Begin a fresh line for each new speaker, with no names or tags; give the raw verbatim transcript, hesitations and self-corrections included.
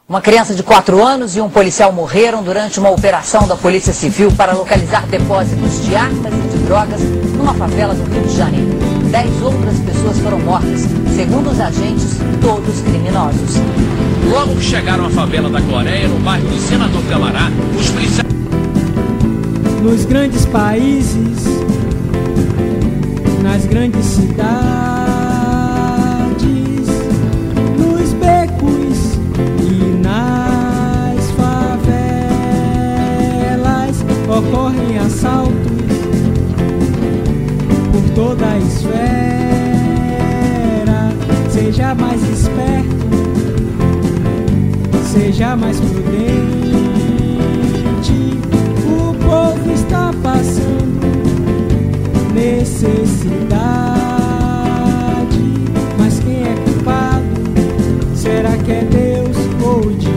Uma criança de quatro anos e um policial morreram durante uma operação da Polícia Civil para localizar depósitos de armas e de drogas numa favela do Rio de Janeiro. Dez outras pessoas foram mortas, segundo os agentes, todos criminosos.
Logo que chegaram à favela da Coreia, no bairro de Senador Camará, os policiais...
Nos grandes países, nas grandes cidades, nos becos e nas favelas ocorrem assaltos por toda a esfera. Seja mais esperto, seja mais prudente. O povo está passando necessidade, mas quem é culpado? Será que é Deus ou o diabo?